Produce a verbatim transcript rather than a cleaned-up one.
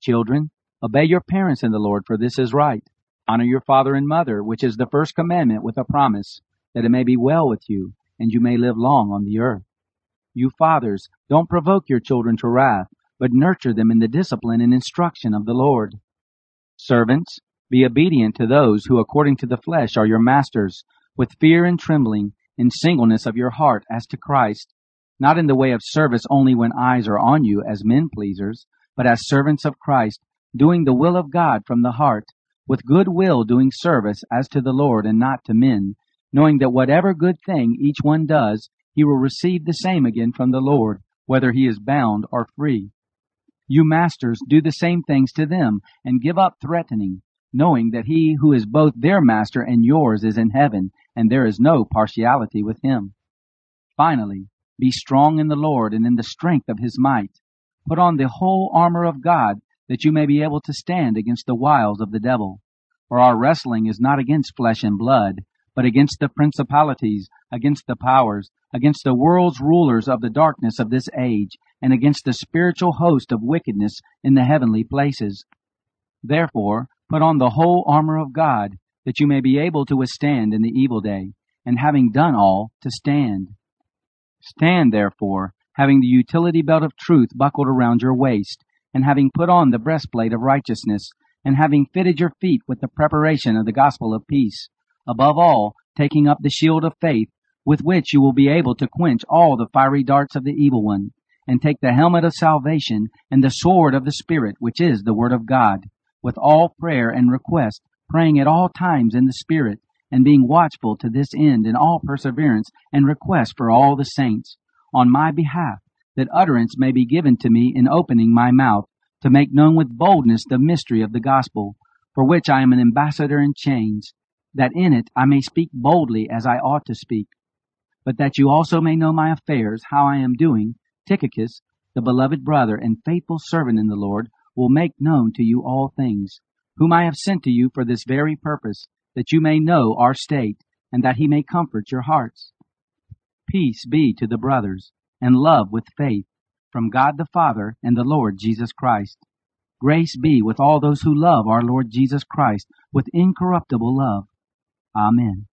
Children, obey your parents in the Lord, for this is right. Honor your father and mother, which is the first commandment with a promise, that it may be well with you, and you may live long on the earth. You fathers, don't provoke your children to wrath, but nurture them in the discipline and instruction of the Lord. Servants, be obedient to those who according to the flesh are your masters, with fear and trembling, in singleness of your heart as to Christ, not in the way of service only when eyes are on you as men-pleasers, but as servants of Christ, doing the will of God from the heart, with good will doing service as to the Lord and not to men, knowing that whatever good thing each one does, he will receive the same again from the Lord, whether he is bound or free. You masters, do the same things to them, and give up threatening, knowing that he who is both their master and yours is in heaven, and there is no partiality with him. Finally, be strong in the Lord and in the strength of his might. Put on the whole armor of God, that you may be able to stand against the wiles of the devil. For our wrestling is not against flesh and blood, but against the principalities, against the powers, against the world's rulers of the darkness of this age, and against the spiritual host of wickedness in the heavenly places. Therefore, put on the whole armor of God, that you may be able to withstand in the evil day, and having done all, to stand. Stand, therefore, having the utility belt of truth buckled around your waist, and having put on the breastplate of righteousness, and having fitted your feet with the preparation of the gospel of peace, above all, taking up the shield of faith, with which you will be able to quench all the fiery darts of the evil one, and take the helmet of salvation and the sword of the Spirit, which is the word of God, with all prayer and request, praying at all times in the Spirit, and being watchful to this end in all perseverance and request for all the saints, on my behalf, that utterance may be given to me in opening my mouth, to make known with boldness the mystery of the gospel, for which I am an ambassador in chains, that in it I may speak boldly as I ought to speak. But that you also may know my affairs, how I am doing, Tychicus, the beloved brother and faithful servant in the Lord, will make known to you all things, whom I have sent to you for this very purpose, that you may know our state, and that he may comfort your hearts. Peace be to the brothers, and love with faith, from God the Father and the Lord Jesus Christ. Grace be with all those who love our Lord Jesus Christ with incorruptible love. Amen.